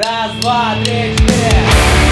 Раз, два, три, четыре.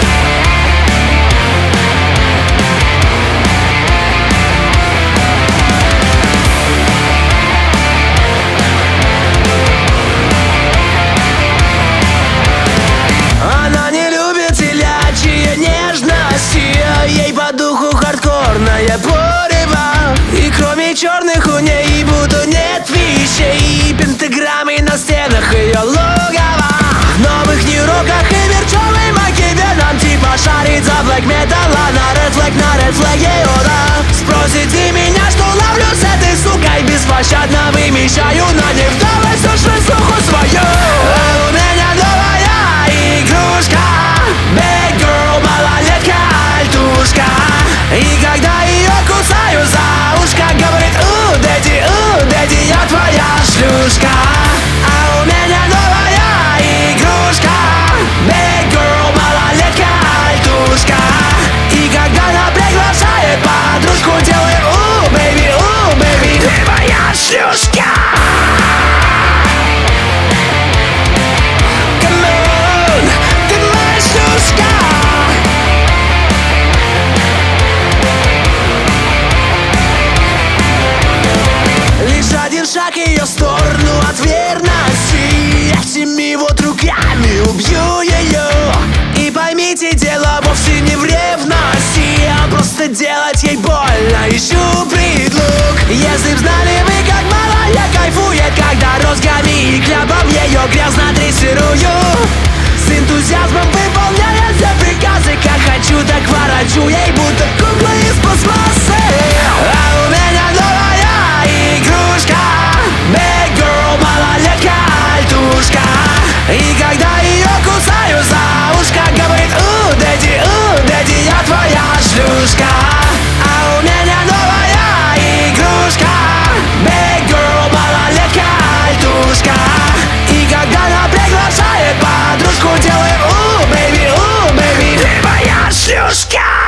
Она не любит телячьи нежности, ей по духу хардкорная порева. И кроме черных у ней будто нет вещей, пентаграммы на стенах ее логова. В новых нью-роках и верчевой макеве нам типа шарит за блэк металла. На ред флэг Йода. Спросите меня, что ловлю с этой сукой, беспощадно вымещаю на ней вдалость уж шлюху свою. А у меня новая игрушка, bad girl, малолетка, альтушка. И когда ее кусаю за ушко, говорит: дэдди, я твоя шлюшка. А у меня новая игрушка, bad girl, малолетка, альтушка. И когда она приглашает подружку, делаем бэйби, ты моя шлюшка. Шаг ее в сторону от верности, этими вот руками убью ее. И поймите, дело вовсе не в ревности, а просто делать ей больно, ищу предлог. Если б знали вы, как мало я кайфует, когда розгами и кляпом ее грязно дрессирую. С энтузиазмом выполняя все приказы, как хочу, так ворочу ей, будто кукла из пластмассы. А у меня новая игрушка, bad girl, малолетка, альтушка. И когда ее кусаю за ушко, говорит: дэдди, я твоя шлюшка. А у меня новая игрушка, bad girl, малолетка, альтушка. И когда она приглашает подружку, делаем бэйби, ты моя шлюшка.